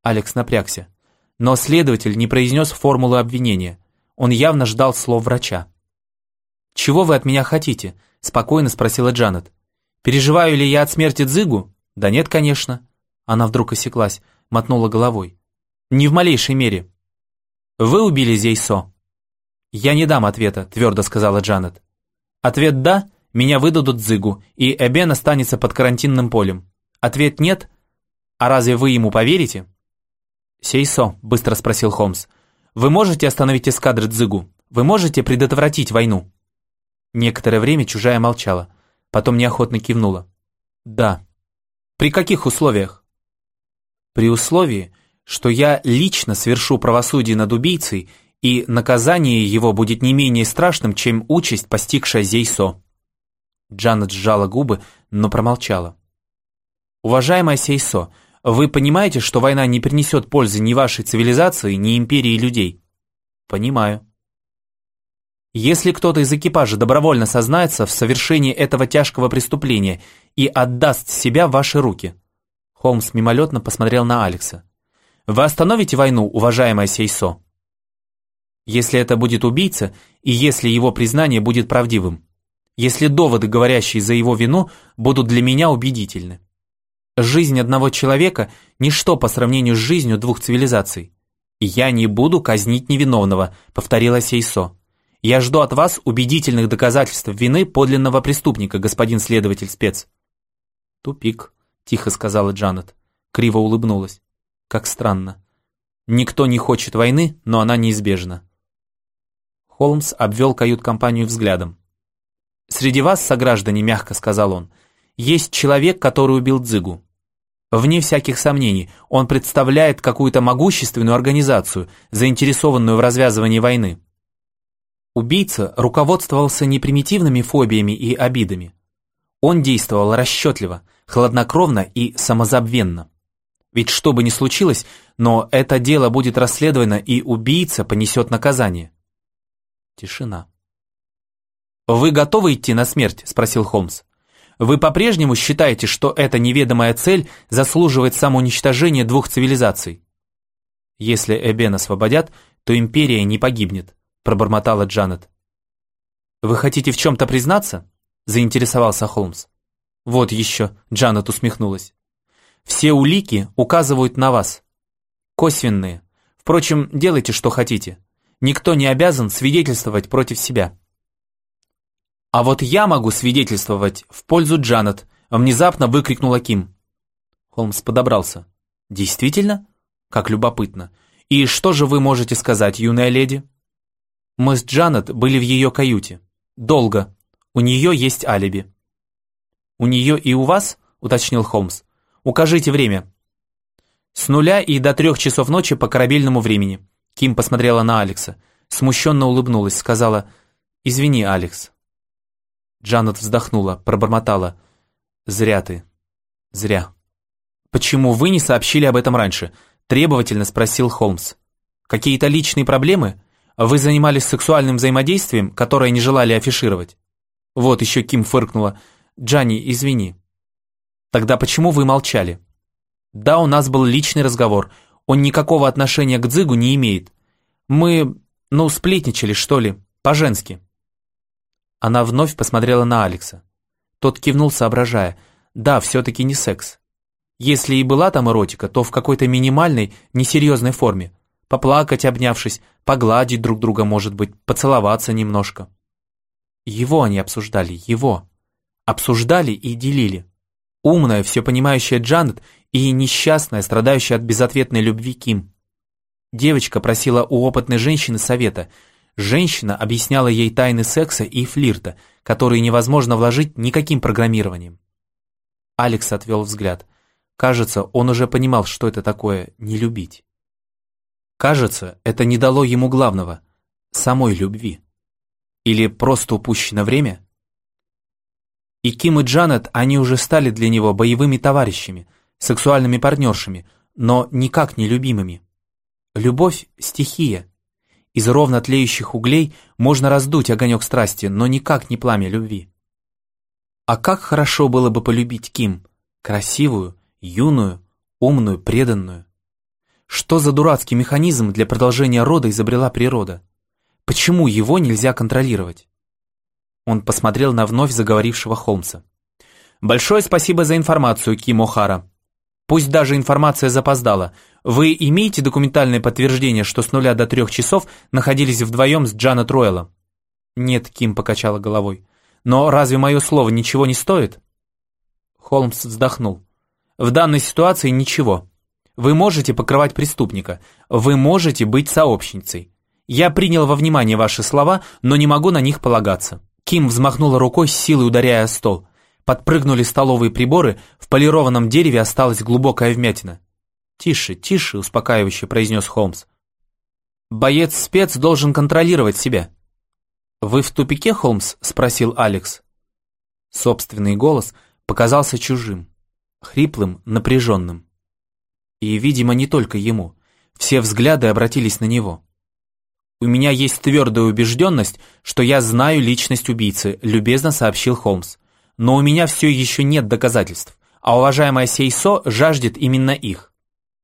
Алекс напрягся. Но следователь не произнес формулы обвинения. Он явно ждал слов врача. «Чего вы от меня хотите?» – спокойно спросила Джанет. «Переживаю ли я от смерти Дзигу? Да нет, конечно». Она вдруг осеклась, мотнула головой. «Не в малейшей мере». «Вы убили Зейсо?» «Я не дам ответа», – твердо сказала Джанет. «Ответ «да», меня выдадут Дзигу, и Эбен останется под карантинным полем. Ответ «нет», а разве вы ему поверите?» «Сейсо», – быстро спросил Холмс, – «вы можете остановить эскадры Дзигу? Вы можете предотвратить войну?» Некоторое время чужая молчала, потом неохотно кивнула. «Да». «При каких условиях?» «При условии, что я лично свершу правосудие над убийцей, и наказание его будет не менее страшным, чем участь, постигшая Зейсо». Джанет сжала губы, но промолчала. «Уважаемая Сейсо, вы понимаете, что война не принесет пользы ни вашей цивилизации, ни империи людей?» «Понимаю». «Если кто-то из экипажа добровольно сознается в совершении этого тяжкого преступления и отдаст себя в ваши руки», Холмс мимолетно посмотрел на Алекса, «вы остановите войну, уважаемая Сейсо?» «Если это будет убийца, и если его признание будет правдивым. Если доводы, говорящие за его вину, будут для меня убедительны. Жизнь одного человека – ничто по сравнению с жизнью двух цивилизаций. «Я не буду казнить невиновного», – повторила Сейсо. «Я жду от вас убедительных доказательств вины подлинного преступника, господин следователь-спец». «Тупик», – тихо сказала Джанет. Криво улыбнулась. «Как странно. Никто не хочет войны, но она неизбежна». Холмс обвел кают-компанию взглядом. «Среди вас, сограждане, мягко сказал он, есть человек, который убил Дзигу. Вне всяких сомнений, он представляет какую-то могущественную организацию, заинтересованную в развязывании войны. Убийца руководствовался не примитивными фобиями и обидами. Он действовал расчетливо, хладнокровно и самозабвенно. Ведь что бы ни случилось, но это дело будет расследовано, и убийца понесет наказание». Тишина. «Вы готовы идти на смерть?» – спросил Холмс. «Вы по-прежнему считаете, что эта неведомая цель заслуживает самоуничтожения двух цивилизаций?» «Если Эбен освободят, то империя не погибнет», – пробормотала Джанет. «Вы хотите в чем-то признаться?» – заинтересовался Холмс. «Вот еще», – Джанет усмехнулась. «Все улики указывают на вас. Косвенные. Впрочем, делайте, что хотите. Никто не обязан свидетельствовать против себя». «А вот я могу свидетельствовать в пользу Джанет», — внезапно выкрикнула Ким. Холмс подобрался. «Действительно? Как любопытно. И что же вы можете сказать, юная леди?» «Мы с Джанет были в ее каюте. Долго. У нее есть алиби». «У нее и у вас?» — уточнил Холмс. «Укажите время». «С 0 и до 3 часов ночи по корабельному времени». Ким посмотрела на Алекса, смущенно улыбнулась, сказала: «Извини, Алекс». Джанет вздохнула, пробормотала: «Зря ты. Зря». «Почему вы не сообщили об этом раньше?» – требовательно спросил Холмс. «Какие-то личные проблемы? Вы занимались сексуальным взаимодействием, которое не желали афишировать?» «Вот еще», Ким фыркнула. «Джанни, извини». «Тогда почему вы молчали?» «Да, у нас был личный разговор. Он никакого отношения к Дзигу не имеет. Мы, сплетничали, что ли, по-женски». Она вновь посмотрела на Алекса. Тот кивнул, соображая: «Да, все-таки не секс. Если и была там эротика, то в какой-то минимальной, несерьезной форме. Поплакать, обнявшись, погладить друг друга, может быть, поцеловаться немножко». Его они обсуждали, его. Обсуждали и делили. Умная, все понимающая Джанет и несчастная, страдающая от безответной любви Ким. Девочка просила у опытной женщины совета. Женщина объясняла ей тайны секса и флирта, которые невозможно вложить никаким программированием. Алекс отвел взгляд. Кажется, он уже понимал, что это такое не любить. Кажется, это не дало ему главного – самой любви. Или просто упущено время? И Ким и Джанет, они уже стали для него боевыми товарищами, сексуальными партнершами, но никак не любимыми. Любовь – стихия. Из ровно тлеющих углей можно раздуть огонек страсти, но никак не пламя любви. А как хорошо было бы полюбить Ким, красивую, юную, умную, преданную. Что за дурацкий механизм для продолжения рода изобрела природа? Почему его нельзя контролировать? Он посмотрел на вновь заговорившего Холмса. «Большое спасибо за информацию, Ким О'Хара. Пусть даже информация запоздала. Вы имеете документальное подтверждение, что с 0 до 3 часов находились вдвоем с Джанет Ройлом?» «Нет», — Ким покачала головой. «Но разве мое слово ничего не стоит?» Холмс вздохнул. «В данной ситуации ничего. Вы можете покрывать преступника. Вы можете быть сообщницей. Я принял во внимание ваши слова, но не могу на них полагаться». Ким взмахнула рукой, с силой ударяя о стол. Подпрыгнули столовые приборы, в полированном дереве осталась глубокая вмятина. «Тише, тише», — успокаивающе произнес Холмс. «Боец-спец должен контролировать себя». «Вы в тупике, Холмс?» — спросил Алекс. Собственный голос показался чужим, хриплым, напряженным. И, видимо, не только ему. Все взгляды обратились на него. «У меня есть твердая убежденность, что я знаю личность убийцы», — любезно сообщил Холмс. «Но у меня все еще нет доказательств, а уважаемая Сейсо жаждет именно их».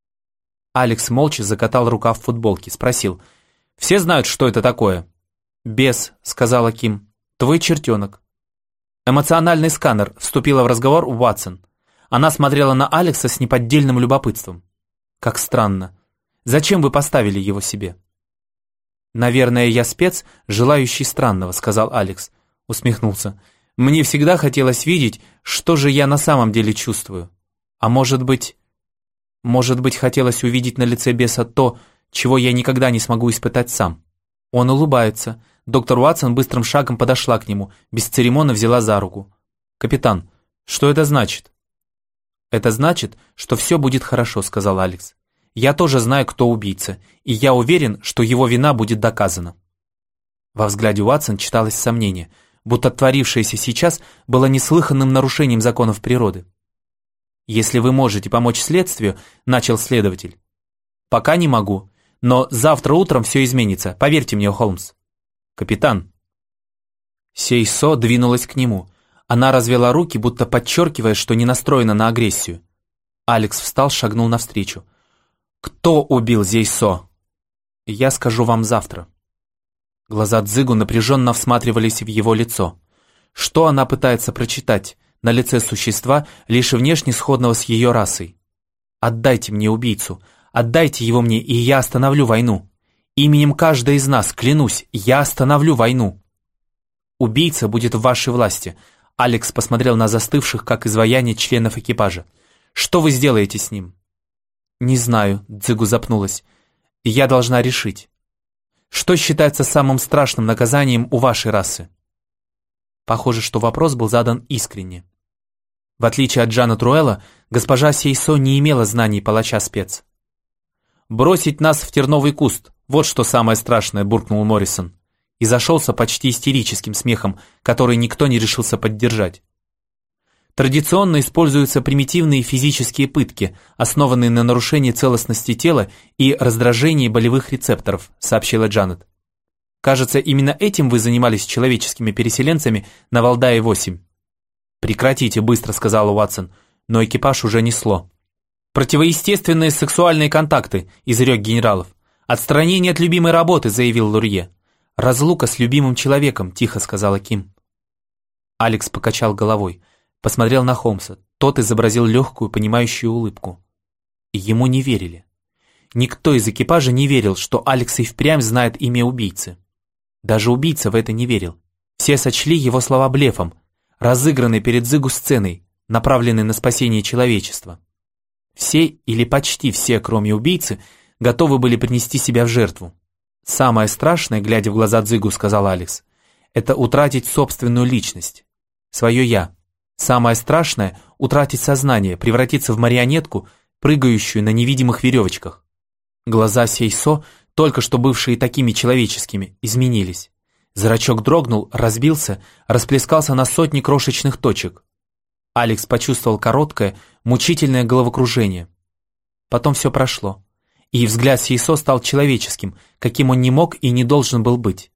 Алекс молча закатал рукав футболки, спросил. «Все знают, что это такое?» «Бес», — сказала Ким. «Твой чертенок». Эмоциональный сканер, вступила в разговор Уотсон. Она смотрела на Алекса с неподдельным любопытством. «Как странно. Зачем вы поставили его себе?» «Наверное, я спец, желающий странного», — сказал Алекс. Усмехнулся. «Мне всегда хотелось видеть, что же я на самом деле чувствую. А может быть, хотелось увидеть на лице беса то, чего я никогда не смогу испытать сам». Он улыбается. Доктор Уотсон быстрым шагом подошла к нему, бесцеремонно взяла за руку. «Капитан, что это значит?» «Это значит, что все будет хорошо», — сказал Алекс. «Я тоже знаю, кто убийца, и я уверен, что его вина будет доказана». Во взгляде Уотсон читалось сомнение, будто творившееся сейчас было неслыханным нарушением законов природы. «Если вы можете помочь следствию», — начал следователь. «Пока не могу, но завтра утром все изменится, поверьте мне, Холмс». «Капитан». Сейсо двинулась к нему. Она развела руки, будто подчеркивая, что не настроена на агрессию. Алекс встал, шагнул навстречу. «Кто убил Сейсо?» «Я скажу вам завтра». Глаза Дзигу напряженно всматривались в его лицо. Что она пытается прочитать на лице существа, лишь внешне сходного с ее расой? «Отдайте мне убийцу, отдайте его мне, и я остановлю войну. Именем каждой из нас, клянусь, я остановлю войну». «Убийца будет в вашей власти», — Алекс посмотрел на застывших, как изваяние членов экипажа. «Что вы сделаете с ним?» «Не знаю», — Дзигу запнулась. «Я должна решить. Что считается самым страшным наказанием у вашей расы?» Похоже, что вопрос был задан искренне. В отличие от Джанет Руэлла, госпожа Сейсо не имела знаний палача-спец. «Бросить нас в терновый куст, вот что самое страшное», — буркнул Моррисон. И зашелся почти истерическим смехом, который никто не решился поддержать. Традиционно используются примитивные физические пытки, основанные на нарушении целостности тела и раздражении болевых рецепторов, сообщила Джанет. «Кажется, именно этим вы занимались с человеческими переселенцами на Валдае-8». «Прекратите», — быстро сказала Уотсон, но экипаж уже несло. «Противоестественные сексуальные контакты», — изрек генералов. «Отстранение от любимой работы», — заявил Лурье. «Разлука с любимым человеком», — тихо сказала Ким. Алекс покачал головой. Посмотрел на Холмса. Тот изобразил легкую, понимающую улыбку. И ему не верили. Никто из экипажа не верил, что Алекс и впрямь знает имя убийцы. Даже убийца в это не верил. Все сочли его слова блефом, разыгранной перед Дзигу сценой, направленной на спасение человечества. Все или почти все, кроме убийцы, готовы были принести себя в жертву. «Самое страшное, глядя в глаза Дзигу, — сказал Алекс, — это утратить собственную личность, свое «я». Самое страшное — утратить сознание, превратиться в марионетку, прыгающую на невидимых веревочках». Глаза Сейсо, только что бывшие такими человеческими, изменились. Зрачок дрогнул, разбился, расплескался на сотни крошечных точек. Алекс почувствовал короткое, мучительное головокружение. Потом все прошло, и взгляд Сейсо стал человеческим, каким он не мог и не должен был быть.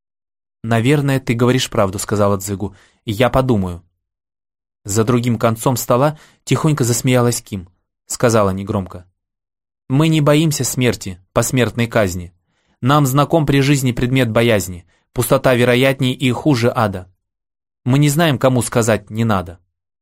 «Наверное, ты говоришь правду», — сказала Дзигу. «Я подумаю». За другим концом стола тихонько засмеялась Ким. Сказала негромко. Мы не боимся смерти, посмертной казни. Нам знаком при жизни предмет боязни, пустота вероятней и хуже ада. Мы не знаем, кому сказать «не надо».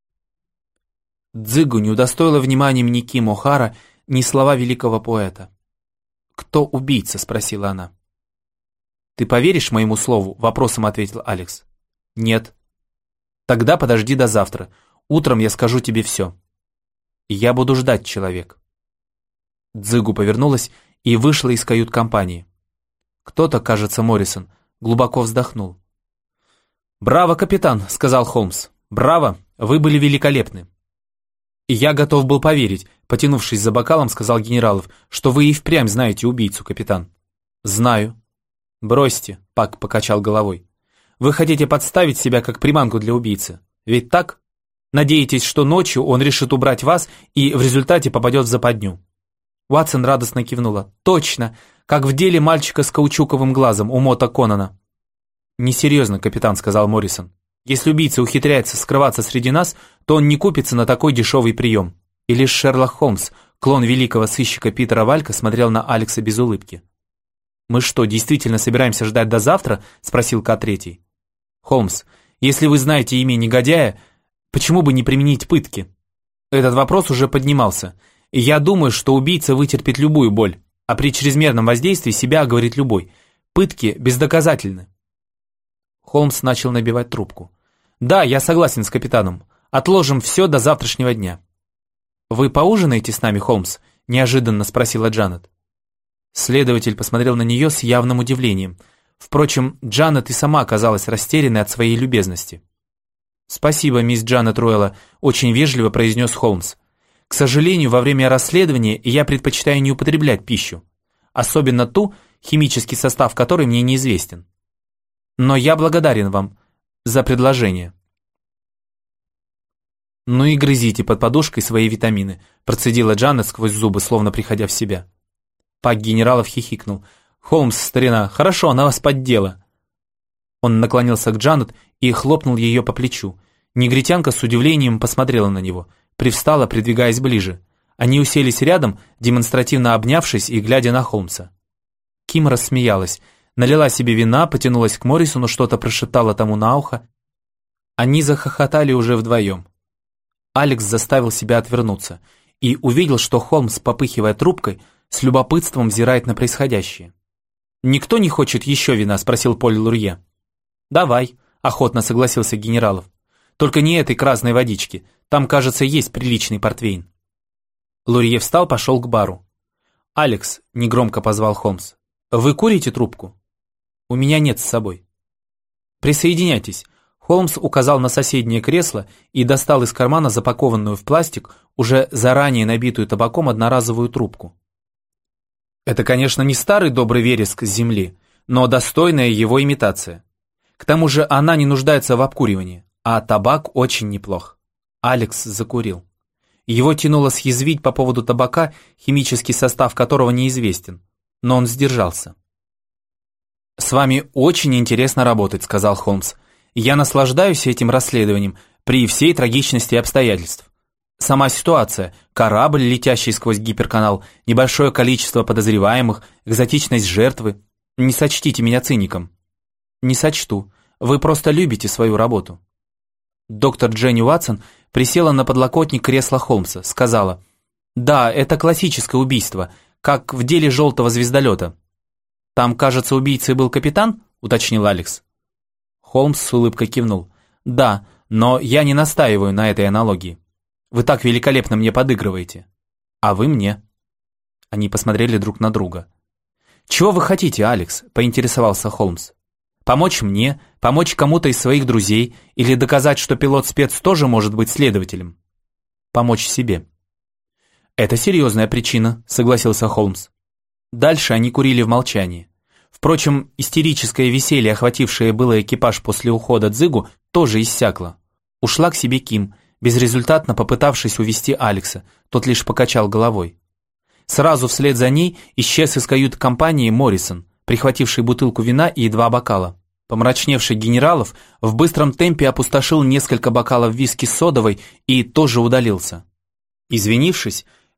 Дзигу не удостоила вниманием ни Ким О'Хара, ни слова великого поэта. «Кто убийца?» — спросила она. «Ты поверишь моему слову?» — вопросом ответил Алекс. «Нет». «Тогда подожди до завтра. Утром я скажу тебе все». «Я буду ждать, человек». Дзигу повернулась и вышла из кают-компании. Кто-то, кажется, Моррисон, глубоко вздохнул. «Браво, капитан!» — сказал Холмс. «Браво! Вы были великолепны!» «И я готов был поверить», — потянувшись за бокалом, сказал Генералов, «что вы и впрямь знаете убийцу, капитан». «Знаю». «Бросьте», — Пак покачал головой. «Вы хотите подставить себя как приманку для убийцы, ведь так? Надеетесь, что ночью он решит убрать вас и в результате попадет в западню». Уатсон радостно кивнула. «Точно, как в деле мальчика с каучуковым глазом у Мота Конана». «Несерьезно, капитан», — сказал Моррисон. «Если убийца ухитряется скрываться среди нас, то он не купится на такой дешевый прием». И лишь Шерлок Холмс, клон великого сыщика Питера Валька, смотрел на Алекса без улыбки. «Мы что, действительно собираемся ждать до завтра?» — спросил К-3. «Холмс, если вы знаете имя негодяя, почему бы не применить пытки?» Этот вопрос уже поднимался. И я думаю, что убийца вытерпит любую боль, а при чрезмерном воздействии себя оговорит любой. Пытки бездоказательны. Холмс начал набивать трубку. «Да, я согласен с капитаном. Отложим все до завтрашнего дня». «Вы поужинаете с нами, Холмс?» – неожиданно спросила Джанет. Следователь посмотрел на нее с явным удивлением. Впрочем, Джанет и сама оказалась растерянной от своей любезности. «Спасибо, мисс Джанет Руэлла», – очень вежливо произнес Холмс. «К сожалению, во время расследования я предпочитаю не употреблять пищу, особенно ту, химический состав которой мне неизвестен. Но я благодарен вам за предложение». «Ну и грызите под подушкой свои витамины», процедила Джанет сквозь зубы, словно приходя в себя. Пак Генералов хихикнул. «Холмс, старина, хорошо, она вас поддела». Он наклонился к Джанет и хлопнул ее по плечу. Негритянка с удивлением посмотрела на него, привстала, придвигаясь ближе. Они уселись рядом, демонстративно обнявшись и глядя на Холмса. Ким рассмеялась, налила себе вина, потянулась к Моррисону, что-то прошептала тому на ухо. Они захохотали уже вдвоем. Алекс заставил себя отвернуться и увидел, что Холмс, попыхивая трубкой, с любопытством взирает на происходящее. «Никто не хочет еще вина?» – спросил Поль Лурье. «Давай», – охотно согласился Генералов. «Только не этой красной водички, там, кажется, есть приличный портвейн». Лурье встал, пошел к бару. «Алекс», – негромко позвал Холмс, – «вы курите трубку?» «У меня нет с собой». «Присоединяйтесь». Холмс указал на соседнее кресло и достал из кармана запакованную в пластик, уже заранее набитую табаком одноразовую трубку. Это, конечно, не старый добрый вереск с земли, но достойная его имитация. К тому же она не нуждается в обкуривании, а табак очень неплох. Алекс закурил. Его тянуло съязвить по поводу табака, химический состав которого неизвестен, но он сдержался. «С вами очень интересно работать», — сказал Холмс. «Я наслаждаюсь этим расследованием при всей трагичности обстоятельств. Сама ситуация, корабль, летящий сквозь гиперканал, небольшое количество подозреваемых, экзотичность жертвы. Не сочтите меня циником». «Не сочту. Вы просто любите свою работу». Доктор Дженни Уатсон присела на подлокотник кресла Холмса, сказала: «Да, это классическое убийство, как в деле желтого звездолета». «Там, кажется, убийцей был капитан?» — уточнил Алекс. Холмс с улыбкой кивнул. «Да, но я не настаиваю на этой аналогии. Вы так великолепно мне подыгрываете. А вы мне». Они посмотрели друг на друга. «Чего вы хотите, Алекс?» — поинтересовался Холмс. «Помочь мне, помочь кому-то из своих друзей или доказать, что пилот-спец тоже может быть следователем?» «Помочь себе». «Это серьезная причина», — согласился Холмс. Дальше они курили в молчании. Впрочем, истерическое веселье, охватившее было экипаж после ухода Дзигу, тоже иссякло. Ушла к себе Ким, безрезультатно попытавшись увести Алекса, тот лишь покачал головой. Сразу вслед за ней исчез из кают-компании Моррисон, прихвативший бутылку вина и 2 бокала. Помрачневший Генералов в быстром темпе опустошил несколько бокалов виски с содовой и тоже удалился. Извинившись,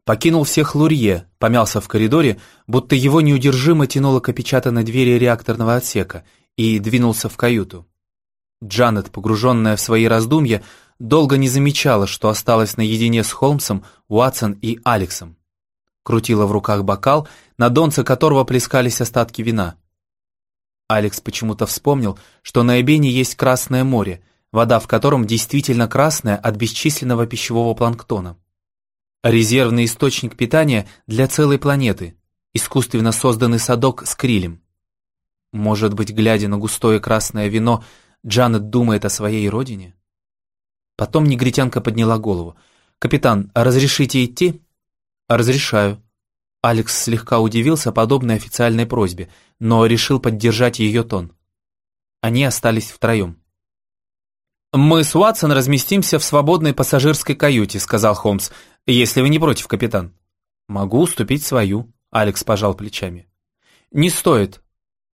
Покинул всех Лурье, помялся в коридоре, будто его неудержимо тянуло к опечатанной двери реакторного отсека, и двинулся в каюту. Джанет, погруженная в свои раздумья, долго не замечала, что осталась наедине с Холмсом, Уатсон и Алексом. Крутила в руках бокал, на донце которого плескались остатки вина. Алекс почему-то вспомнил, что на Эбене есть Красное море, вода в котором действительно красная от бесчисленного пищевого планктона. Резервный источник питания для целой планеты, искусственно созданный садок с крилем. Может быть, глядя на густое красное вино, Джанет думает о своей родине? Потом негритянка подняла голову. «Капитан, разрешите идти?» «Разрешаю». Алекс слегка удивился подобной официальной просьбе, но решил поддержать ее тон. Они остались втроем. «Мы с Уатсон разместимся в свободной пассажирской каюте», — сказал Холмс, — «если вы не против, капитан». «Могу уступить свою», — Алекс пожал плечами. «Не стоит.